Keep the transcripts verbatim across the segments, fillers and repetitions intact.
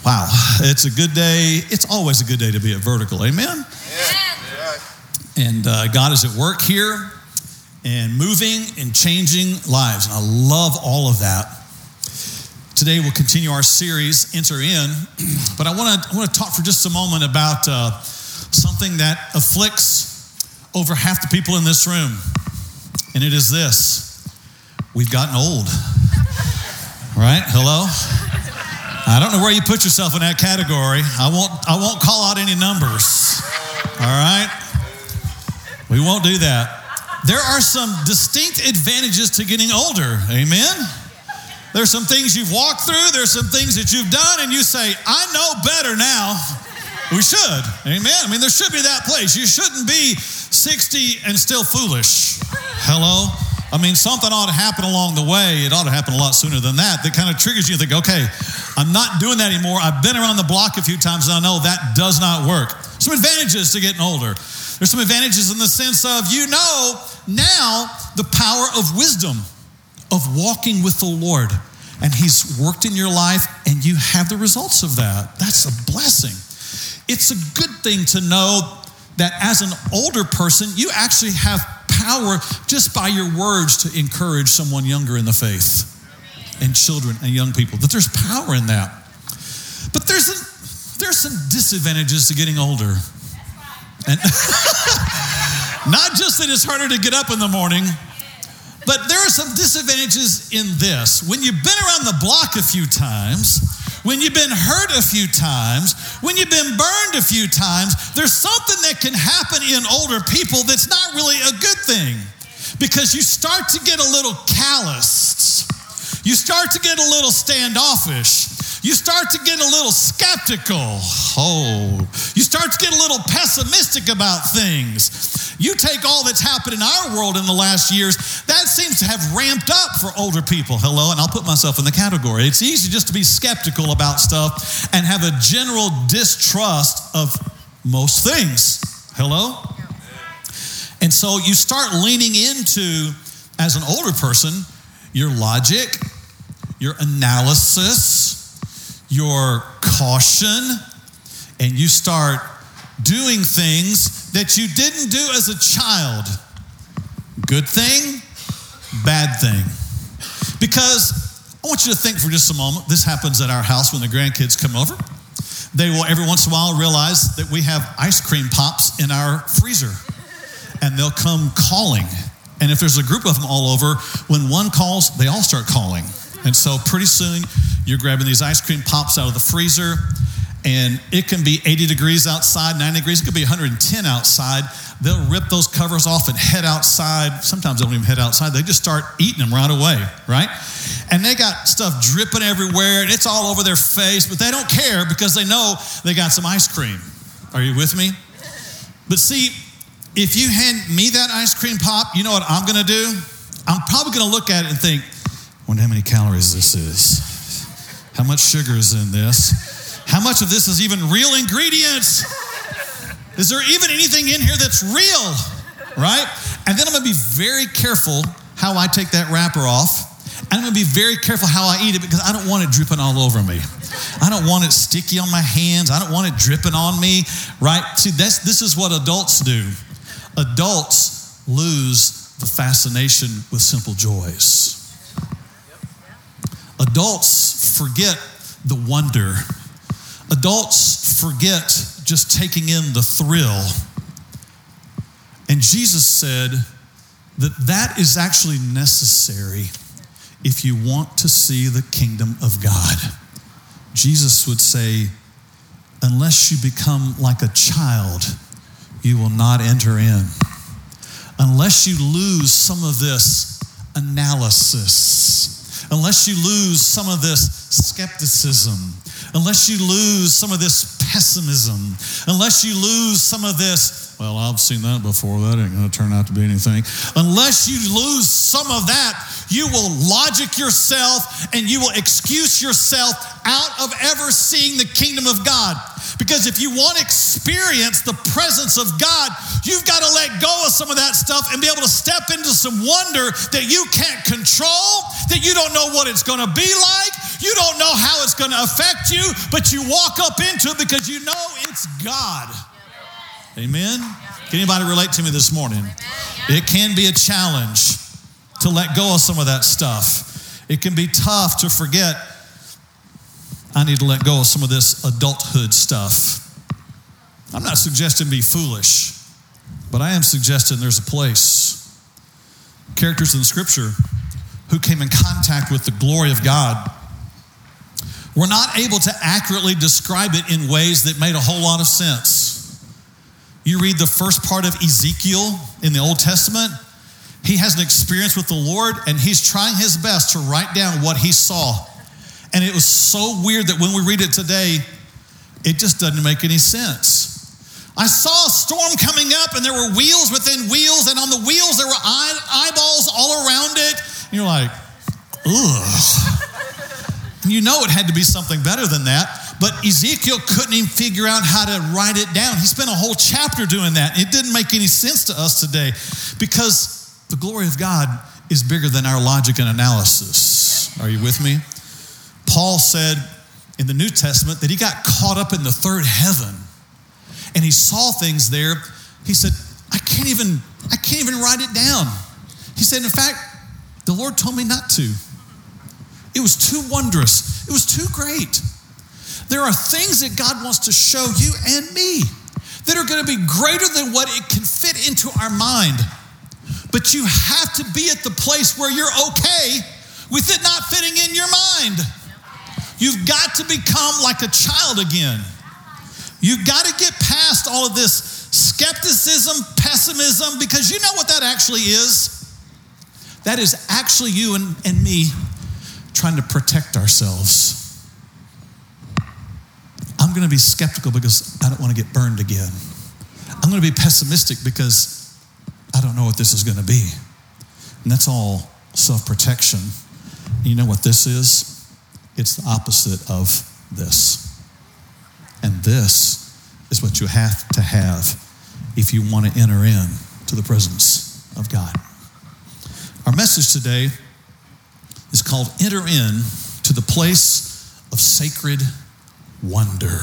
Wow, it's a good day. It's always a good day to be at Vertical. Amen? Amen. And uh, God is at work here and moving and changing lives. And I love all of that. Today we'll continue our series, Enter In. But I want to I want to talk for just a moment about uh, something that afflicts over half the people in this room. And it is this. We've gotten old. Right? Hello? I don't know where you put yourself in that category. I won't I won't call out any numbers. All right? We won't do that. There are some distinct advantages to getting older. Amen? There's some things you've walked through. There's some things that you've done, and you say, I know better now. We should. Amen? I mean, there should be that place. You shouldn't be sixty and still foolish. Hello? I mean, something ought to happen along the way. It ought to happen a lot sooner than that. That kind of triggers you to think, okay, I'm not doing that anymore. I've been around the block a few times, and I know that does not work. Some advantages to getting older. There's some advantages in the sense of, you know now the power of wisdom, of walking with the Lord. And He's worked in your life, and you have the results of that. That's a blessing. It's a good thing to know that as an older person, you actually have power just by your words to encourage someone younger in the faith and children and young people, that there's power in that. But there's a, there's some disadvantages to getting older. And not just that it's harder to get up in the morning, but there are some disadvantages in this. When you've been around the block a few times, when you've been hurt a few times, when you've been burned a few times, there's something that can happen in older people that's not really a good thing, because you start to get a little calloused. You start to get a little standoffish. You start to get a little skeptical. Oh, you start to get a little pessimistic about things. You take all that's happened in our world in the last years, that seems to have ramped up for older people. Hello, and I'll put myself in the category. It's easy just to be skeptical about stuff and have a general distrust of most things. Hello? And so you start leaning into, as an older person, your logic, your analysis, your caution, and you start doing things that you didn't do as a child. Good thing, bad thing. Because I want you to think for just a moment, this happens at our house when the grandkids come over. They will every once in a while realize that we have ice cream pops in our freezer, and they'll come calling. And if there's a group of them all over, when one calls, they all start calling. And so pretty soon, you're grabbing these ice cream pops out of the freezer, and it can be eighty degrees outside, ninety degrees, it could be one hundred ten outside. They'll rip those covers off and head outside. Sometimes they don't even head outside. They just start eating them right away, right? And they got stuff dripping everywhere, and it's all over their face, but they don't care because they know they got some ice cream. Are you with me? But see, if you hand me that ice cream pop, you know what I'm going to do? I'm probably going to look at it and think, I wonder how many calories this is. How much sugar is in this? How much of this is even real ingredients? Is there even anything in here that's real? Right? And then I'm going to be very careful how I take that wrapper off. And I'm going to be very careful how I eat it, because I don't want it dripping all over me. I don't want it sticky on my hands. I don't want it dripping on me. Right? See, that's, this is what adults do. Adults lose the fascination with simple joys. Adults forget the wonder. Adults forget just taking in the thrill. And Jesus said that that is actually necessary if you want to see the kingdom of God. Jesus would say, unless you become like a child, you will not enter in. Unless you lose some of this analysis, unless you lose some of this skepticism, unless you lose some of this pessimism, unless you lose some of this, well, I've seen that before, that ain't going to turn out to be anything. Unless you lose some of that, you will logic yourself and you will excuse yourself out of ever seeing the kingdom of God. Because if you want to experience the presence of God, you've got to let go of some of that stuff and be able to step into some wonder that you can't control, that you don't know what it's going to be like, you don't know how it's going to affect you, but you walk up into it because you know it's God. Amen? Can anybody relate to me this morning? It can be a challenge to let go of some of that stuff. It can be tough to forget, I need to let go of some of this adulthood stuff. I'm not suggesting be foolish, but I am suggesting there's a place. Characters in the Scripture who came in contact with the glory of God were not able to accurately describe it in ways that made a whole lot of sense. You read the first part of Ezekiel in the Old Testament, he has an experience with the Lord, and he's trying his best to write down what he saw. And it was so weird that when we read it today, it just doesn't make any sense. I saw a storm coming up, and there were wheels within wheels, and on the wheels there were eye- eyeballs all around it. And you're like, ugh. And you know it had to be something better than that. But Ezekiel couldn't even figure out how to write it down. He spent a whole chapter doing that. It didn't make any sense to us today because the glory of God is bigger than our logic and analysis. Are you with me? Paul said in the New Testament that he got caught up in the third heaven and he saw things there. He said, I can't even, I can't even write it down. He said, in fact, the Lord told me not to. It was too wondrous. It was too great. There are things that God wants to show you and me that are going to be greater than what it can fit into our mind. But you have to be at the place where you're okay with it not fitting in your mind. You've got to become like a child again. You've got to get past all of this skepticism, pessimism, because you know what that actually is. That is actually you and, and me trying to protect ourselves. I'm going to be skeptical because I don't want to get burned again. I'm going to be pessimistic because I don't know what this is going to be. And that's all self-protection. And you know what this is? It's the opposite of this. And this is what you have to have if you want to enter in to the presence of God. Our message today is called Enter In to the Place of Sacred Wonder.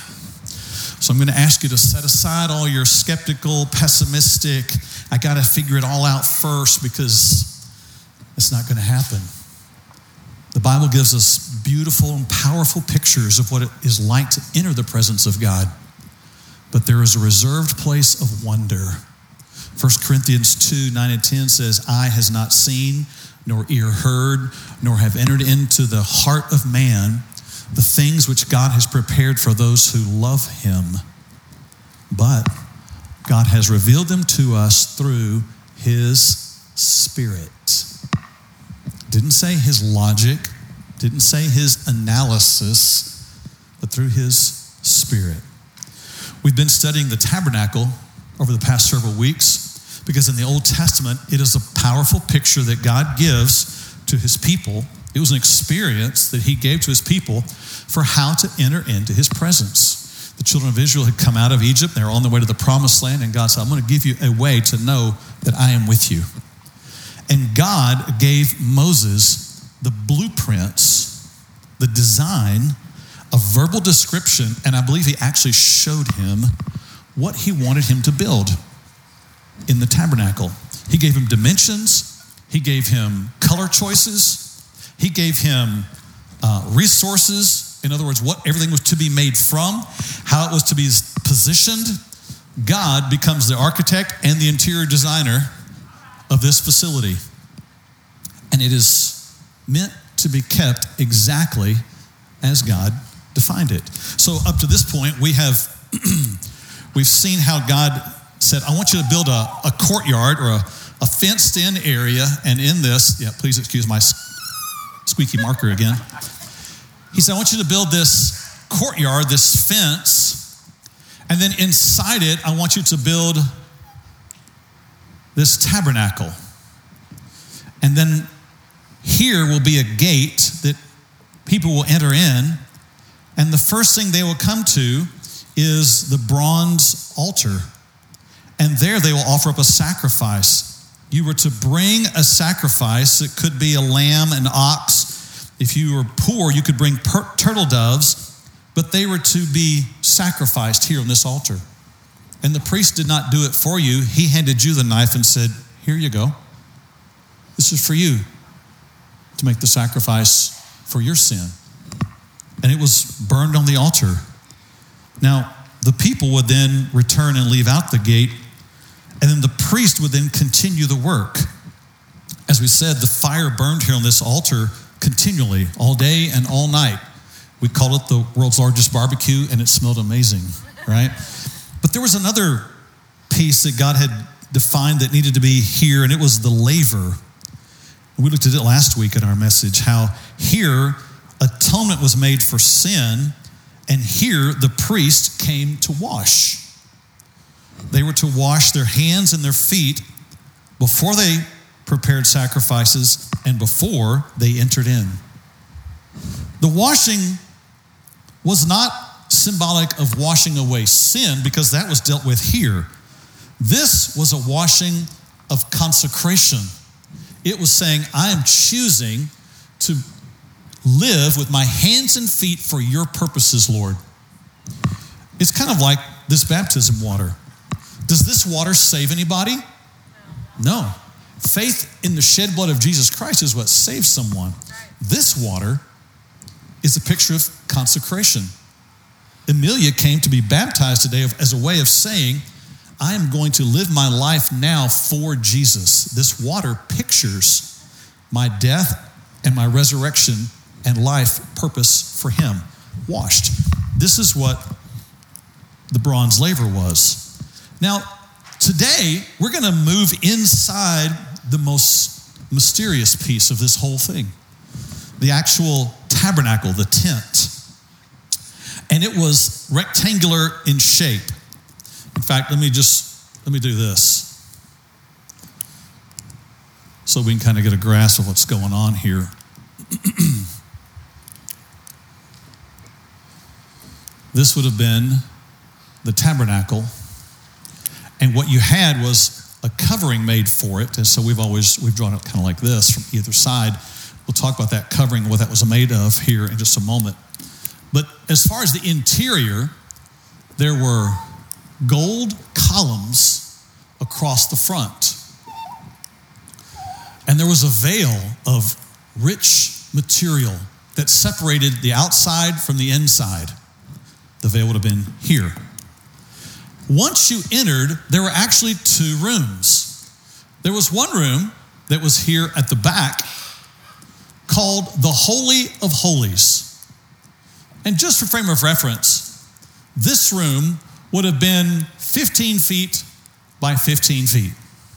So I'm going to ask you to set aside all your skeptical, pessimistic, I got to figure it all out first because it's not going to happen. The Bible gives us beautiful and powerful pictures of what it is like to enter the presence of God. But there is a reserved place of wonder. First Corinthians two, nine and ten says, eye has not seen, nor ear heard, nor have entered into the heart of man the things which God has prepared for those who love him. But God has revealed them to us through his Spirit. Didn't say his logic, didn't say his analysis, but through his Spirit. We've been studying the tabernacle over the past several weeks because in the Old Testament, it is a powerful picture that God gives to his people. It was an experience that he gave to his people for how to enter into his presence. The children of Israel had come out of Egypt. They were on their way to the promised land, and God said, I'm going to give you a way to know that I am with you. And God gave Moses the blueprints, the design, a verbal description, and I believe he actually showed him what he wanted him to build in the tabernacle. He gave him dimensions. He gave him color choices. He gave him uh, resources. In other words, what everything was to be made from, how it was to be positioned. God becomes the architect and the interior designer of this facility. And it is meant to be kept exactly as God defined it. So up to this point, we have we've seen how God said, I want you to build a, a courtyard or a, a fenced-in area. And in this, yeah, please excuse my squeaky marker again. He said, I want you to build this courtyard, this fence, and then inside it, I want you to build this tabernacle. And then here will be a gate that people will enter in, and the first thing they will come to is the bronze altar. And there they will offer up a sacrifice. You were to bring a sacrifice. It could be a lamb, an ox. If you were poor, you could bring per- turtle doves, but they were to be sacrificed here on this altar. And the priest did not do it for you. He handed you the knife and said, here you go. This is for you to make the sacrifice for your sin. And it was burned on the altar. Now, the people would then return and leave out the gate, and then the priest would then continue the work. As we said, the fire burned here on this altar continually, all day and all night. We called it the world's largest barbecue, and it smelled amazing, right? But there was another piece that God had defined that needed to be here, and it was the laver. We looked at it last week in our message, how here atonement was made for sin, and here the priest came to wash. They were to wash their hands and their feet before they prepared sacrifices and before they entered in. The washing was not symbolic of washing away sin, because that was dealt with here. This was a washing of consecration. It was saying, I am choosing to live with my hands and feet for your purposes, Lord. It's kind of like this baptism water. Does this water save anybody? No. Faith in the shed blood of Jesus Christ is what saves someone. This water is a picture of consecration. Amelia came to be baptized today as a way of saying, I am going to live my life now for Jesus. This water pictures my death and my resurrection and life purpose for him. Washed. This is what the bronze laver was. Now, today, we're going to move inside the most mysterious piece of this whole thing. The actual tabernacle, the tent. And it was rectangular in shape. In fact, let me just, let me do this, so we can kind of get a grasp of what's going on here. This would have been the tabernacle. And what you had was a covering made for it. And so we've always, we've drawn it kind of like this from either side. We'll talk about that covering, what that was made of here in just a moment. But as far as the interior, there were gold columns across the front. And there was a veil of rich material that separated the outside from the inside. The veil would have been here. Once you entered, there were actually two rooms. There was one room that was here at the back called the Holy of Holies. And just for frame of reference, this room would have been fifteen feet by fifteen feet.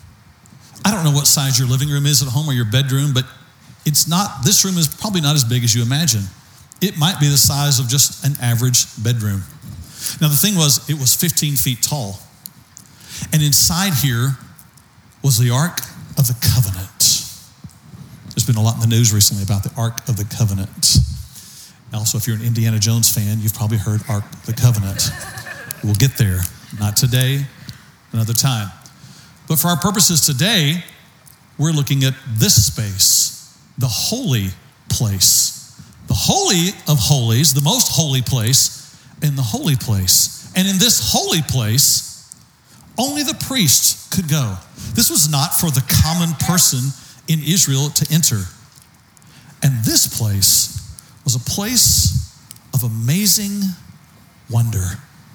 I don't know what size your living room is at home or your bedroom, but it's not, this room is probably not as big as you imagine. It might be the size of just an average bedroom. Now, the thing was, it was fifteen feet tall. And inside here was the Ark of the Covenant. There's been a lot in the news recently about the Ark of the Covenant. Also, if you're an Indiana Jones fan, you've probably heard Ark of the Covenant. We'll get there. Not today, another time. But for our purposes today, we're looking at this space, the holy place. The Holy of Holies, the most holy place, in the holy place. And in this holy place, only the priest could go. This was not for the common person in Israel to enter. And this place was a place of amazing wonder,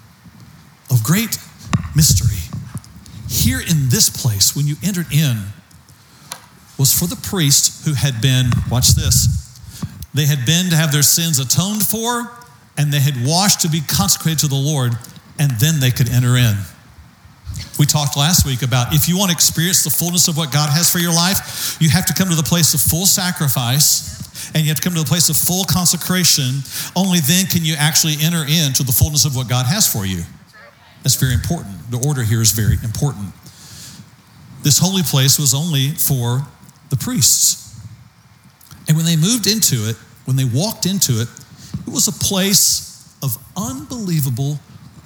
of great mystery. Here in this place, when you entered in, was for the priest who had been, watch this, they had been to have their sins atoned for, and they had washed to be consecrated to the Lord, and then they could enter in. We talked last week about if you want to experience the fullness of what God has for your life, you have to come to the place of full sacrifice, and you have to come to the place of full consecration. Only then can you actually enter into the fullness of what God has for you. That's very important. The order here is very important. This holy place was only for the priests. And when they moved into it, when they walked into it, it was a place of unbelievable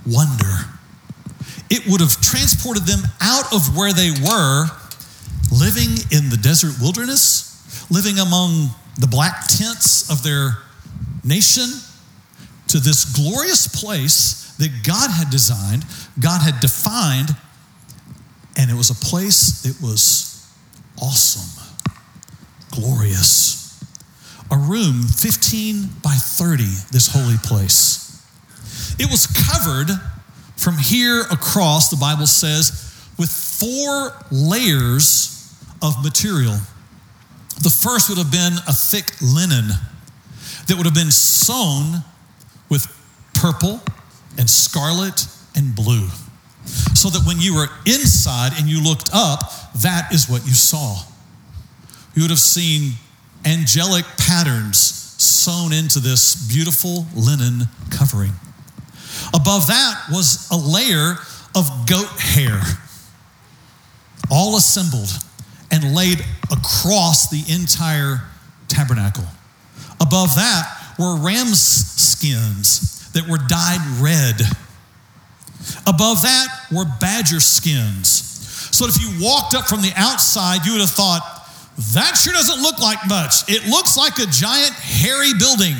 wonder. It would have transported them out of where they were, living in the desert wilderness, living among the black tents of their nation, to this glorious place that God had designed, God had defined, and it was a place that was awesome, glorious. A room fifteen by thirty, this holy place. It was covered from here across, the Bible says, with four layers of material. The first would have been a thick linen that would have been sewn with purple and scarlet and blue, so that when you were inside and you looked up, that is what you saw. You would have seen angelic patterns sewn into this beautiful linen covering. Above that was a layer of goat hair, all assembled and laid across the entire tabernacle. Above that were ram's skins that were dyed red. Above that were badger skins. So if you walked up from the outside, you would have thought, that sure doesn't look like much. It looks like a giant hairy building.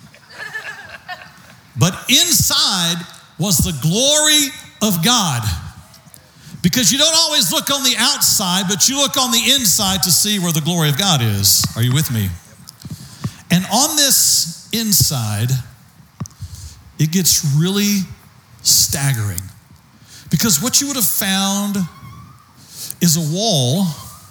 But inside was the glory of God. Because you don't always look on the outside, but you look on the inside to see where the glory of God is. Are you with me? And on this inside, it gets really staggering. Because what you would have found is a wall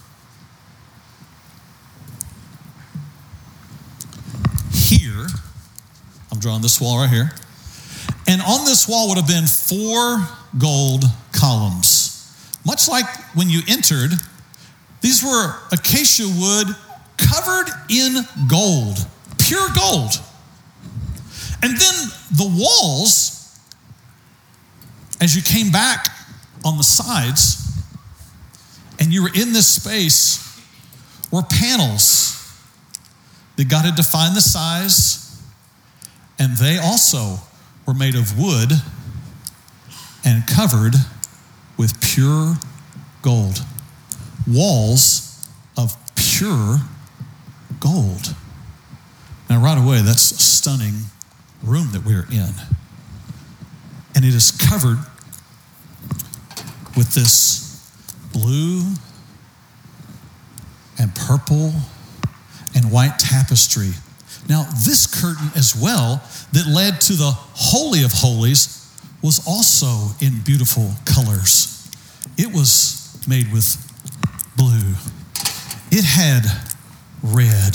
here. I'm drawing this wall right here. And on this wall would have been four gold columns. Much like when you entered, these were acacia wood covered in gold, pure gold. And then the walls, as you came back on the sides and you were in this space, were panels that God had defined the size, and they also were made of wood and covered with pure gold. Walls of pure gold. Now, right away, that's a stunning room that we're in. And it is covered with this blue and purple and white tapestry. Now, this curtain as well that led to the Holy of Holies was also in beautiful colors. It was made with blue. It had red.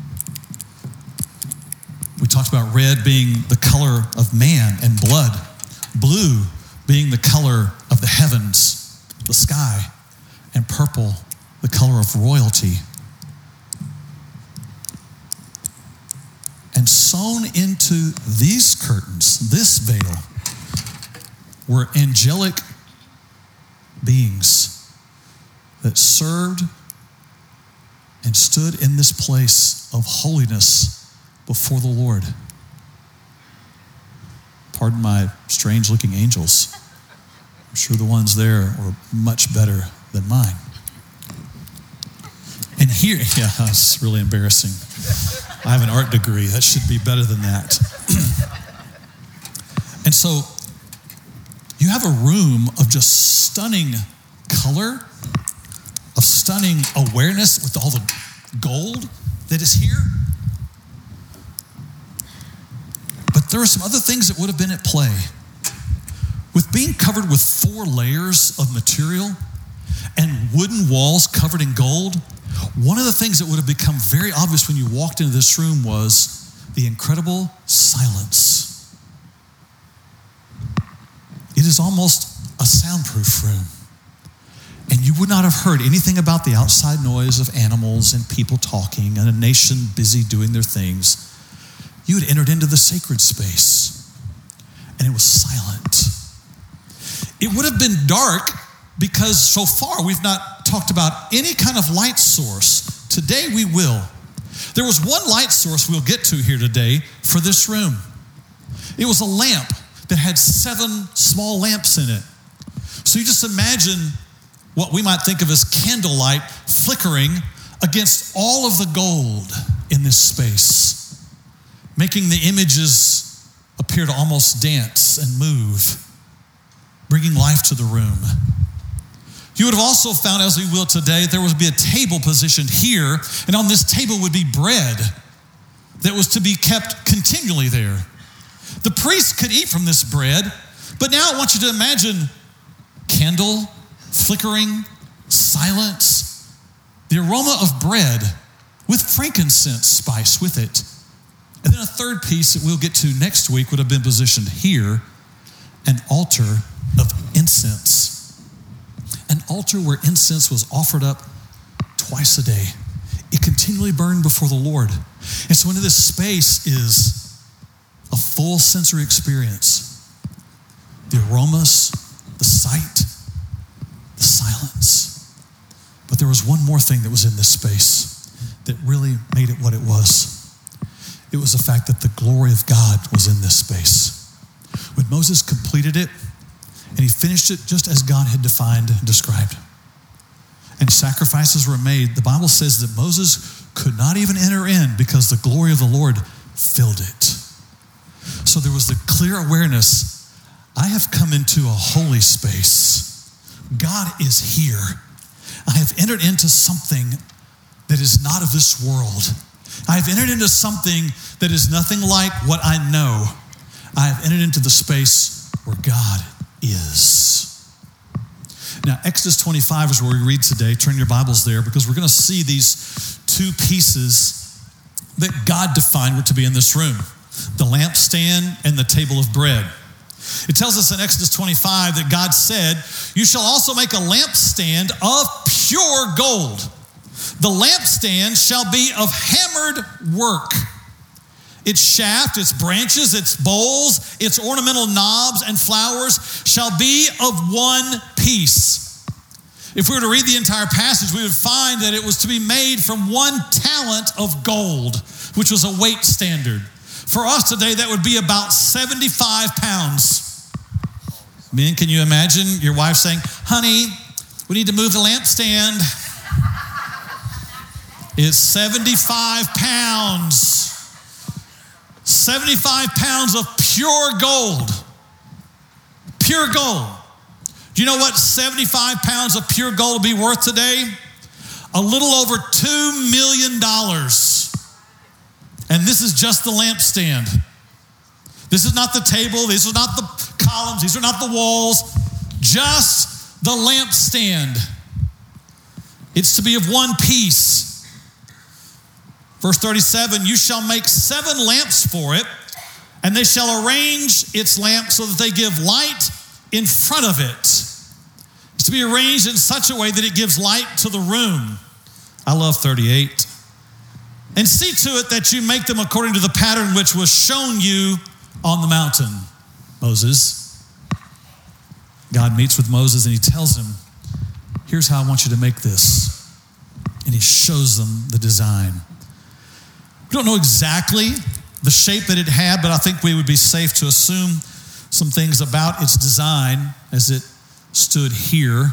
We talked about red being the color of man and blood. Blue being the color of the heavens, the sky. And purple, the color of royalty. And sewn into these curtains, this veil, were angelic beings that served and stood in this place of holiness before the Lord. Pardon my strange-looking angels. I'm sure the ones there were much better than mine. And here, yeah, that's really embarrassing. I have an art degree. That should be better than that. And so you have a room of just stunning color, of stunning awareness with all the gold that is here. But there are some other things that would have been at play. With being covered with four layers of material and wooden walls covered in gold, one of the things that would have become very obvious when you walked into this room was the incredible silence. It is almost a soundproof room. And you would not have heard anything about the outside noise of animals and people talking and a nation busy doing their things. You had entered into the sacred space, and it was silent. It would have been dark because so far we've not talked about any kind of light source. Today we will. There was one light source we'll get to here today for this room. It was a lamp that had seven small lamps in it. So you just imagine what we might think of as candlelight flickering against all of the gold in this space, making the images appear to almost dance and move, bringing life to the room. You would have also found, as we will today, there would be a table positioned here, and on this table would be bread that was to be kept continually there. The priest could eat from this bread, but now I want you to imagine candle, flickering, silence, the aroma of bread with frankincense spice with it. And then a third piece that we'll get to next week would have been positioned here, an altar of incense. An altar where incense was offered up twice a day. It continually burned before the Lord. And so into this space is a full sensory experience. The aromas, the sight, the silence. But there was one more thing that was in this space that really made it what it was. It was the fact that the glory of God was in this space. When Moses completed it, and he finished it just as God had defined and described, and sacrifices were made, the Bible says that Moses could not even enter in because the glory of the Lord filled it. So there was the clear awareness, I have come into a holy space. God is here. I have entered into something that is not of this world. I have entered into something that is nothing like what I know. I have entered into the space where God is. Now, Exodus twenty-five is where we read today. Turn your Bibles there because we're going to see these two pieces that God defined were to be in this room. The lampstand and the table of bread. It tells us in Exodus twenty-five that God said, you shall also make a lampstand of pure gold. The lampstand shall be of hammered work. Its shaft, its branches, its bowls, its ornamental knobs and flowers shall be of one piece. If we were to read the entire passage, we would find that it was to be made from one talent of gold, which was a weight standard. For us today, that would be about seventy-five pounds. Men, can you imagine your wife saying, honey, we need to move the lampstand? It's seventy-five pounds. seventy-five pounds of pure gold. Pure gold. Do you know what seventy-five pounds of pure gold will be worth today? A little over two million dollars. And this is just the lampstand. This is not the table. These are not the columns. These are not the walls. Just the lampstand. It's to be of one piece. Verse thirty-seven, you shall make seven lamps for it, and they shall arrange its lamps so that they give light in front of it. It's to be arranged in such a way that it gives light to the room. I love thirty-eight. And see to it that you make them according to the pattern which was shown you on the mountain. Moses. God meets with Moses and he tells him, here's how I want you to make this. And he shows them the design. We don't know exactly the shape that it had, but I think we would be safe to assume some things about its design as it stood here.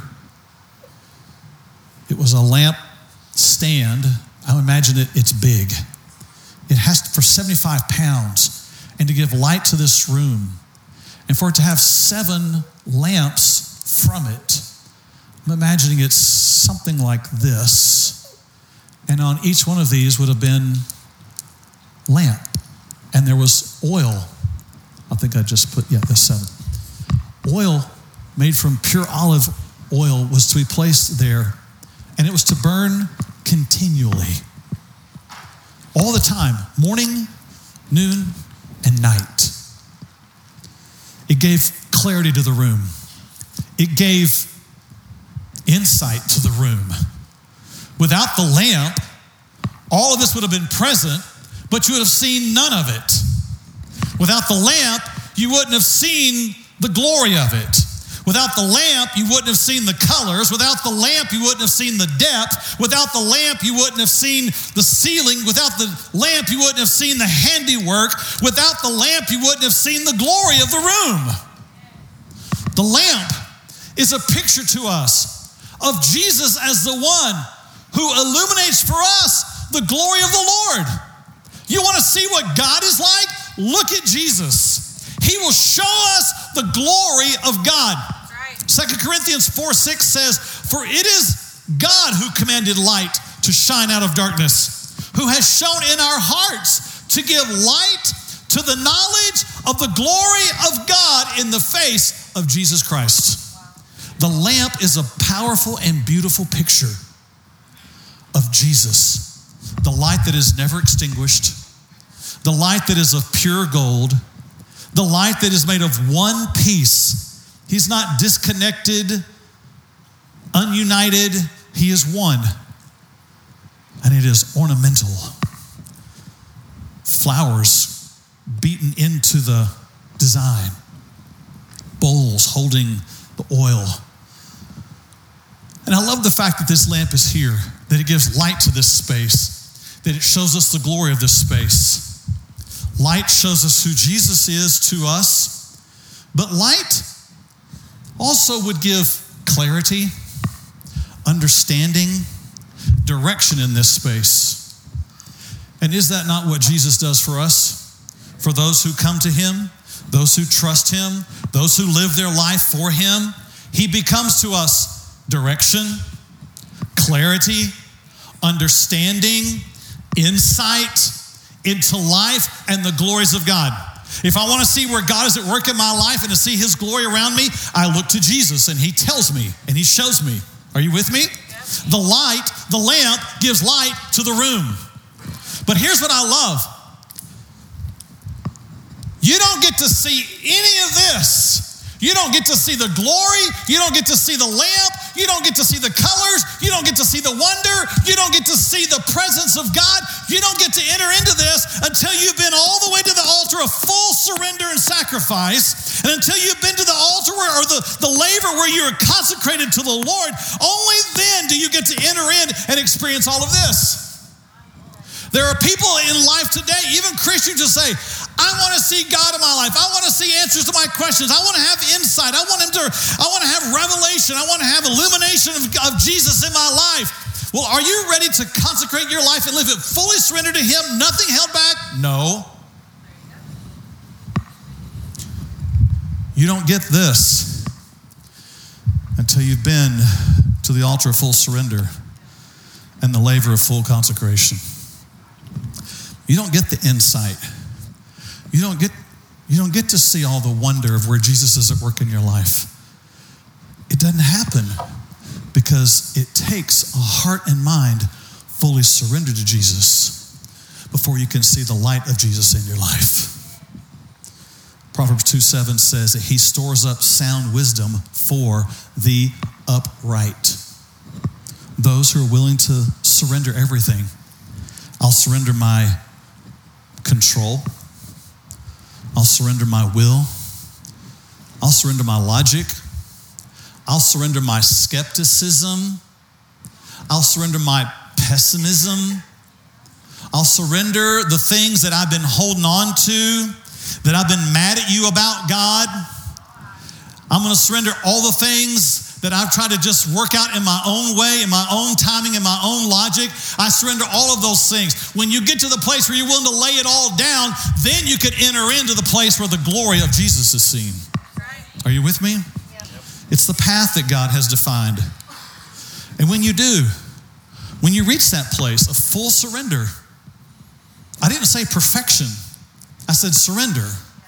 It was a lamp stand. I imagine it, it's big. It has to, for seventy-five pounds, and to give light to this room, and for it to have seven lamps from it. I'm imagining it's something like this, and on each one of these would have been lamp, and there was oil. I think I just put, yeah, that's seven. Oil made from pure olive oil was to be placed there, and it was to burn continually. All the time, morning, noon, and night. It gave clarity to the room. It gave insight to the room. Without the lamp, all of this would have been present, but you would have seen none of it. Without the lamp, you wouldn't have seen the glory of it. Without the lamp, you wouldn't have seen the colors. Without the lamp, you wouldn't have seen the depth. Without the lamp, you wouldn't have seen the ceiling. Without the lamp, you wouldn't have seen the handiwork. Without the lamp, you wouldn't have seen the glory of the room. The lamp is a picture to us of Jesus as the one who illuminates for us the glory of the Lord. You want to see what God is like? Look at Jesus. He will show us the glory of God. Right. Second Corinthians four six says, "For it is God who commanded light to shine out of darkness, who has shown in our hearts to give light to the knowledge of the glory of God in the face of Jesus Christ." The lamp is a powerful and beautiful picture of Jesus, the light that is never extinguished, the light that is of pure gold, the light that is made of one piece. He's not disconnected, ununited. He is one. And it is ornamental. Flowers beaten into the design. Bowls holding the oil. And I love the fact that this lamp is here, that it gives light to this space, that it shows us the glory of this space. Light shows us who Jesus is to us, but light also would give clarity, understanding, direction in this space. And is that not what Jesus does for us? For those who come to him, those who trust him, those who live their life for him, he becomes to us direction, clarity, understanding, insight into life and the glories of God. If I want to see where God is at work in my life and to see his glory around me, I look to Jesus and he tells me and he shows me. Are you with me? Yes. The light, the lamp gives light to the room. But here's what I love. You don't get to see any of this. You don't get to see the glory. You don't get to see the lamp. You don't get to see the colors. You don't get to see the wonder. You don't get to see the presence of God. You don't get to enter into this until you've been all the way to the altar of full surrender and sacrifice. And until you've been to the altar where, or the, the laver where you're consecrated to the Lord, only then do you get to enter in and experience all of this. There are people in life today, even Christians, who say, I want to see God in my life. I want to see answers to my questions. I want to have insight. I want him to, I want to have revelation. I want to have illumination of, of Jesus in my life. Well, are you ready to consecrate your life and live it fully surrendered to him? Nothing held back? No. You don't get this until you've been to the altar of full surrender and the laver of full consecration. You don't get the insight. You don't get, you don't get to see all the wonder of where Jesus is at work in your life. It doesn't happen because it takes a heart and mind fully surrendered to Jesus before you can see the light of Jesus in your life. Proverbs two seven says that he stores up sound wisdom for the upright. Those who are willing to surrender everything. I'll surrender my control. I'll surrender my will. I'll surrender my logic. I'll surrender my skepticism. I'll surrender my pessimism. I'll surrender the things that I've been holding on to, that I've been mad at you about, God. I'm going to surrender all the things that I've tried to just work out in my own way, in my own timing, in my own logic. I surrender all of those things. When you get to the place where you're willing to lay it all down, then you can enter into the place where the glory of Jesus is seen. Are you with me? Yep. It's the path that God has defined. And when you do, when you reach that place of full surrender, I didn't say perfection. I said surrender.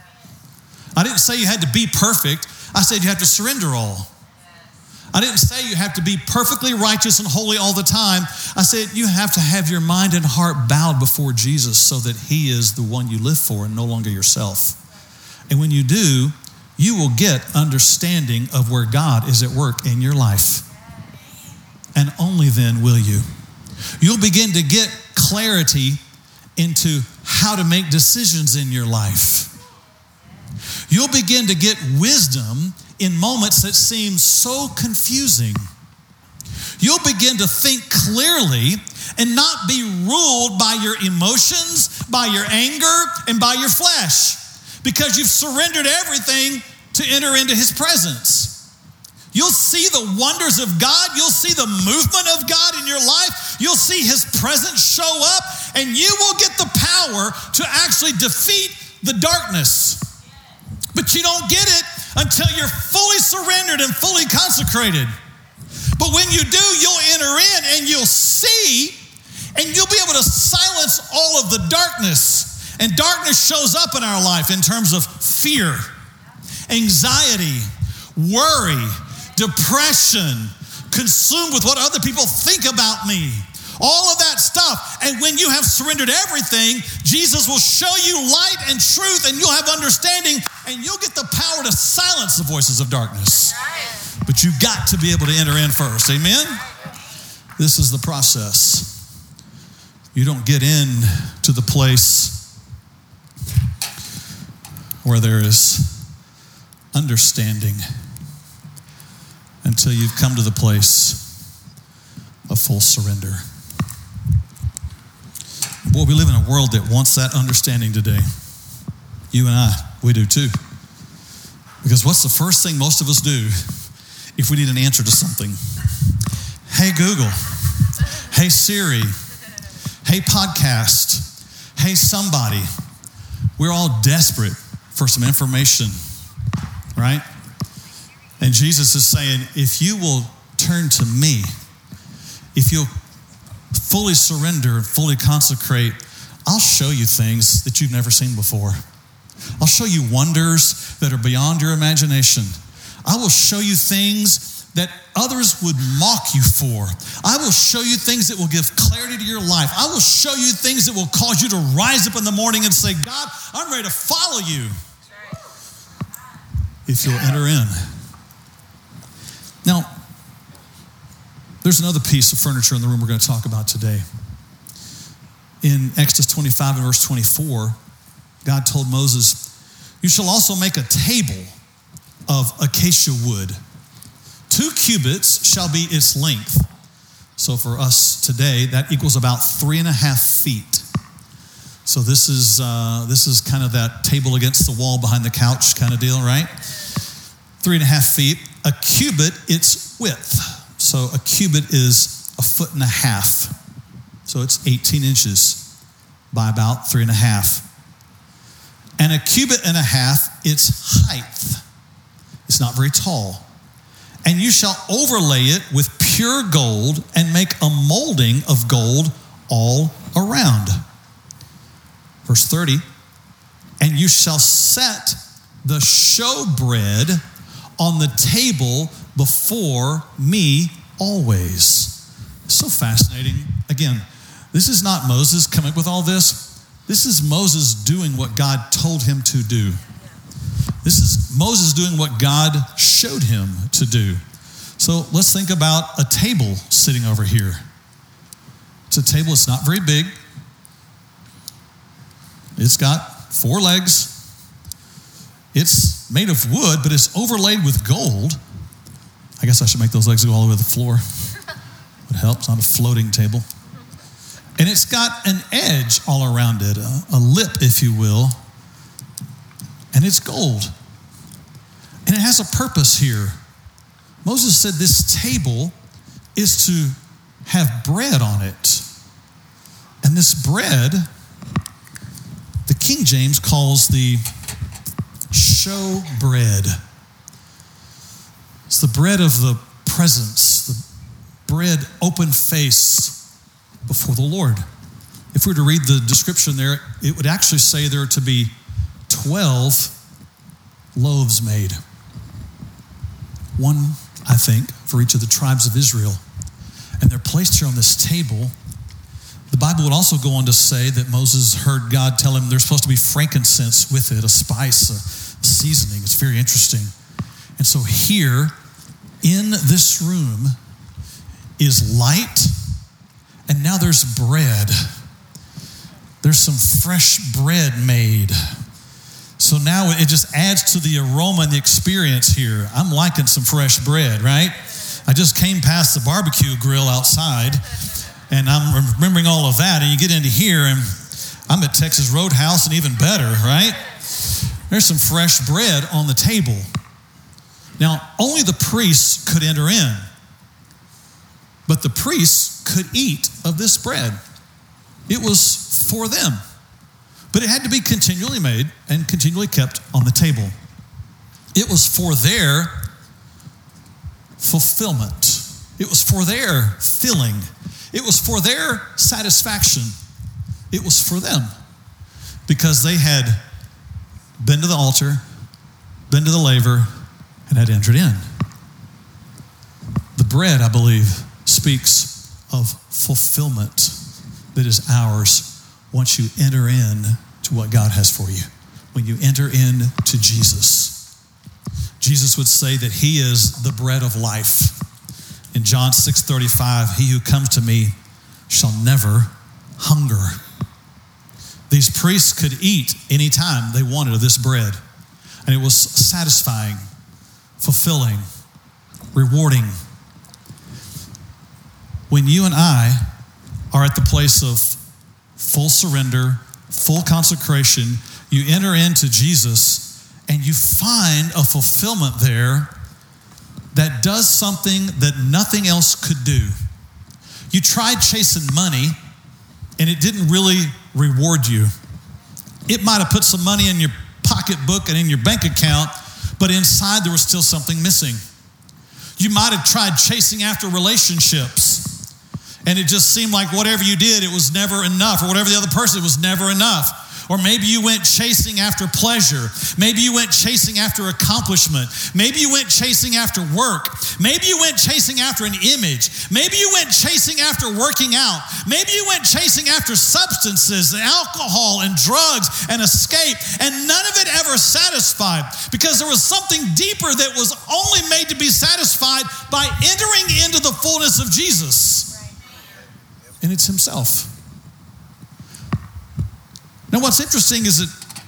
I didn't say you had to be perfect. I said you have to surrender all. I didn't say you have to be perfectly righteous and holy all the time. I said you have to have your mind and heart bowed before Jesus so that he is the one you live for and no longer yourself. And when you do, you will get understanding of where God is at work in your life. And only then will you. You'll begin to get clarity into how to make decisions in your life. You'll begin to get wisdom in moments that seem so confusing. You'll begin to think clearly and not be ruled by your emotions, by your anger, and by your flesh, because you've surrendered everything to enter into his presence. You'll see the wonders of God. You'll see the movement of God in your life. You'll see his presence show up, and you will get the power to actually defeat the darkness. But you don't get it until you're fully surrendered and fully consecrated. But when you do, you'll enter in and you'll see, and you'll be able to silence all of the darkness. And darkness shows up in our life in terms of fear, anxiety, worry, depression, consumed with what other people think about me. All of that stuff. And when you have surrendered everything, Jesus will show you light and truth, and you'll have understanding, and you'll get the power to silence the voices of darkness. But you've got to be able to enter in first. Amen? This is the process. You don't get in to the place where there is understanding until you've come to the place of full surrender. Boy, we live in a world that wants that understanding today. You and I, we do too. Because what's the first thing most of us do if we need an answer to something? Hey, Google. Hey, Siri. Hey, podcast. Hey, somebody. We're all desperate for some information, right? And Jesus is saying, if you will turn to me, if you'll fully surrender and fully consecrate, I'll show you things that you've never seen before. I'll show you wonders that are beyond your imagination. I will show you things that others would mock you for. I will show you things that will give clarity to your life. I will show you things that will cause you to rise up in the morning and say, God, I'm ready to follow you. If you'll enter in. Now, there's another piece of furniture in the room we're going to talk about today. In Exodus twenty-five and verse twenty-four, God told Moses, you shall also make a table of acacia wood. Two cubits shall be its length. So for us today, that equals about three and a half feet. So this is uh, this is kind of that table against the wall behind the couch kind of deal, right? Three and a half feet. A cubit, its width. So a cubit is a foot and a half. So it's eighteen inches by about three and a half. And a cubit and a half, its height. It's not very tall. And you shall overlay it with pure gold and make a molding of gold all around. Verse thirty, and you shall set the showbread on the table before me always. So fascinating. Again, this is not Moses coming up with all this. This is Moses doing what God told him to do. This is Moses doing what God showed him to do. So let's think about a table sitting over here. It's a table, it's not very big. It's got four legs. It's made of wood, but it's overlaid with gold. I guess I should make those legs go all the way to the floor. Would help. It's not a floating table. And it's got an edge all around it, a, a lip, if you will. And it's gold. And it has a purpose here. Moses said this table is to have bread on it. And this bread, the King James calls the show bread. It's the bread of the presence, the bread open face before the Lord. If we were to read the description there, it would actually say there are to be twelve loaves made. One, I think, for each of the tribes of Israel. And they're placed here on this table. The Bible would also go on to say that Moses heard God tell him there's supposed to be frankincense with it, a spice, a seasoning. It's very interesting. And so here, in this room, is light, and now there's bread. There's some fresh bread made. So now it just adds to the aroma and the experience here. I'm liking some fresh bread, right? I just came past the barbecue grill outside, and I'm remembering all of that, and you get into here, and I'm at Texas Roadhouse, and even better, right? There's some fresh bread on the table. Now, only the priests could enter in, but the priests could eat of this bread. It was for them, but it had to be continually made and continually kept on the table. It was for their fulfillment. It was for their filling. It was for their satisfaction. It was for them because they had been to the altar, been to the laver, and had entered in. The bread, I believe, speaks of fulfillment that is ours once you enter in to what God has for you. When you enter in to Jesus. Jesus would say that he is the bread of life. In John six thirty-five, he who comes to me shall never hunger. These priests could eat anytime they wanted of this bread. And it was satisfying, fulfilling, rewarding. When you and I are at the place of full surrender, full consecration, you enter into Jesus and you find a fulfillment there that does something that nothing else could do. You tried chasing money and it didn't really reward you. It might have put some money in your pocketbook and in your bank account, but inside there was still something missing. You might have tried chasing after relationships and it just seemed like whatever you did, it was never enough, or whatever the other person, it was never enough. Or maybe you went chasing after pleasure. Maybe you went chasing after accomplishment. Maybe you went chasing after work. Maybe you went chasing after an image. Maybe you went chasing after working out. Maybe you went chasing after substances and alcohol and drugs and escape, and none of it ever satisfied because there was something deeper that was only made to be satisfied by entering into the fullness of Jesus. And it's himself. Now, what's interesting is that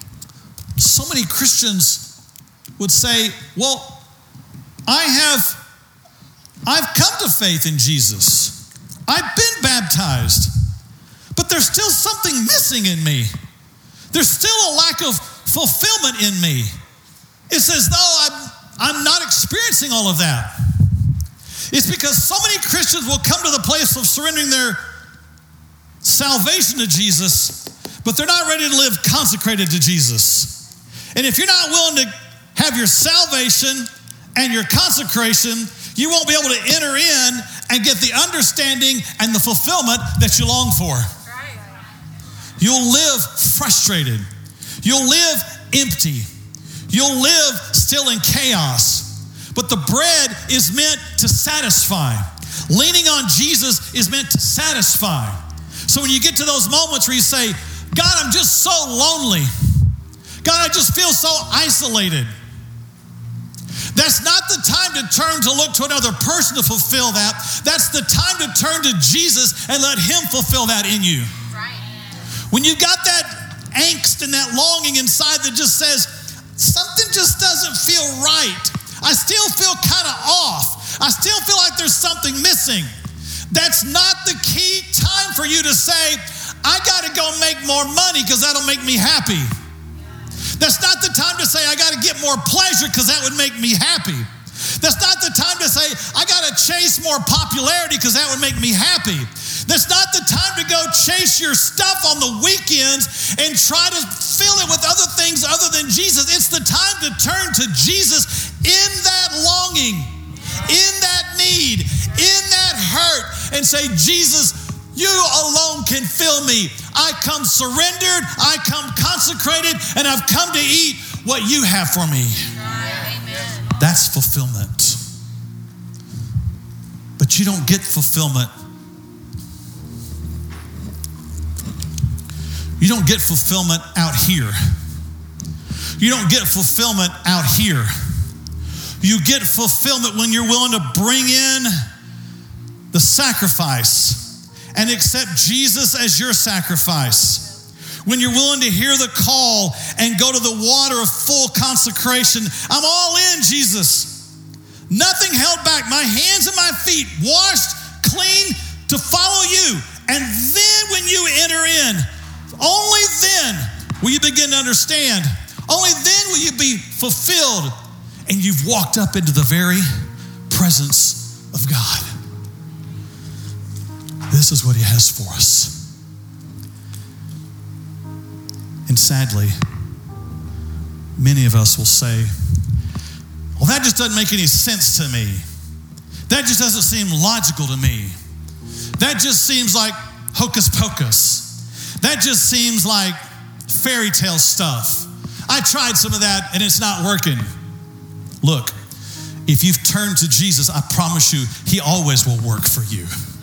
so many Christians would say, well, I have, I've come to faith in Jesus. I've been baptized, but there's still something missing in me. There's still a lack of fulfillment in me. It's as though I'm, I'm not experiencing all of that. It's because so many Christians will come to the place of surrendering their salvation to Jesus, but they're not ready to live consecrated to Jesus. And if you're not willing to have your salvation and your consecration, you won't be able to enter in and get the understanding and the fulfillment that you long for. You'll live frustrated. You'll live empty. You'll live still in chaos. But the bread is meant to satisfy. Leaning on Jesus is meant to satisfy. So when you get to those moments where you say, God, I'm just so lonely. God, I just feel so isolated. That's not the time to turn to look to another person to fulfill that. That's the time to turn to Jesus and let him fulfill that in you. Right. When you've got that angst and that longing inside that just says, something just doesn't feel right. I still feel kind of off. I still feel like there's something missing. That's not the key time for you to say, I got to go make more money because that'll make me happy. That's not the time to say, I got to get more pleasure because that would make me happy. That's not the time to say, I got to chase more popularity because that would make me happy. That's not the time to go chase your stuff on the weekends and try to fill it with other things other than Jesus. It's the time to turn to Jesus in that longing, in that need, in that hurt, and say, Jesus, you alone can fill me. I come surrendered, I come consecrated, and I've come to eat what you have for me. Amen. That's fulfillment. But you don't get fulfillment. You don't get fulfillment out here. You don't get fulfillment out here. You get fulfillment when you're willing to bring in the sacrifice and accept Jesus as your sacrifice. when you're willing to hear the call and go to the water of full consecration. I'm all in, Jesus. Nothing held back. My hands and my feet washed clean to follow you. And then when you enter in, only then will you begin to understand. Only then will you be fulfilled. And you've walked up into the very presence of God. This is what he has for us. And sadly, many of us will say, well, that just doesn't make any sense to me. That just doesn't seem logical to me. That just seems like hocus pocus. That just seems like fairy tale stuff. I tried some of that and it's not working. Look, if you've turned to Jesus, I promise you, he always will work for you.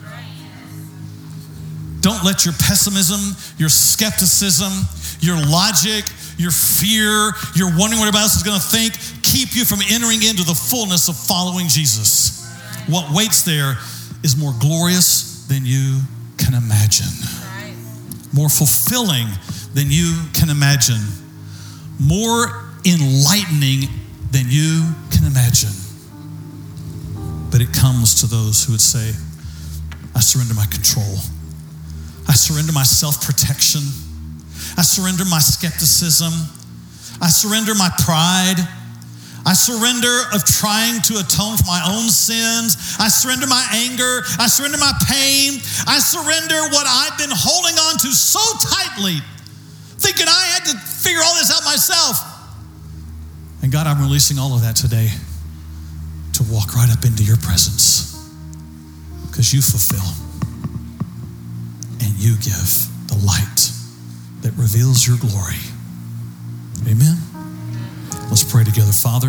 Don't let your pessimism, your skepticism, your logic, your fear, your wondering what everybody else is going to think, keep you from entering into the fullness of following Jesus. What waits there is more glorious than you can imagine. More fulfilling than you can imagine. More enlightening than you can imagine. But it comes to those who would say, I surrender my control. I surrender my self-protection. I surrender my skepticism. I surrender my pride. I surrender of trying to atone for my own sins. I surrender my anger. I surrender my pain. I surrender what I've been holding on to so tightly, thinking I had to figure all this out myself. And God, I'm releasing all of that today to walk right up into your presence, because you fulfill and you give the light that reveals your glory. Amen. Let's pray together. Father,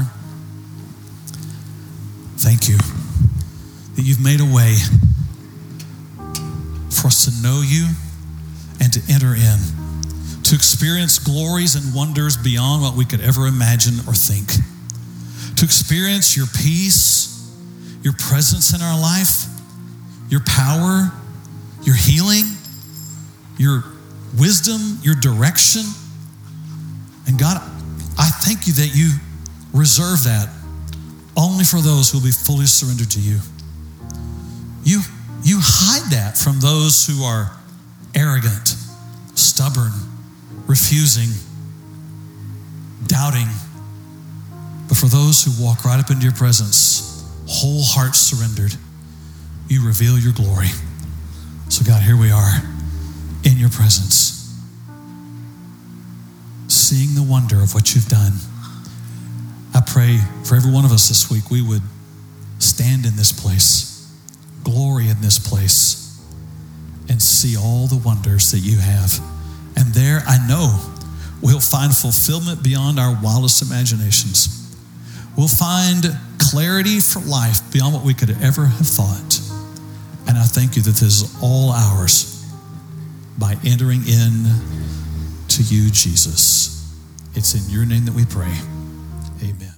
thank you that you've made a way for us to know you and to enter in, to experience glories and wonders beyond what we could ever imagine or think, to experience your peace, your presence in our life, your power, your healing, your wisdom, your direction. And God, I thank you that you reserve that only for those who will be fully surrendered to you. You, you hide that from those who are arrogant, stubborn, refusing, doubting. But for those who walk right up into your presence, whole heart surrendered, you reveal your glory. So God, here we are in your presence, seeing the wonder of what you've done. I pray for every one of us this week, we would stand in this place, glory in this place, and see all the wonders that you have. And there, I know, we'll find fulfillment beyond our wildest imaginations. We'll find clarity for life beyond what we could ever have thought. And I thank you that this is all ours by entering in to you, Jesus. It's in your name that we pray. Amen.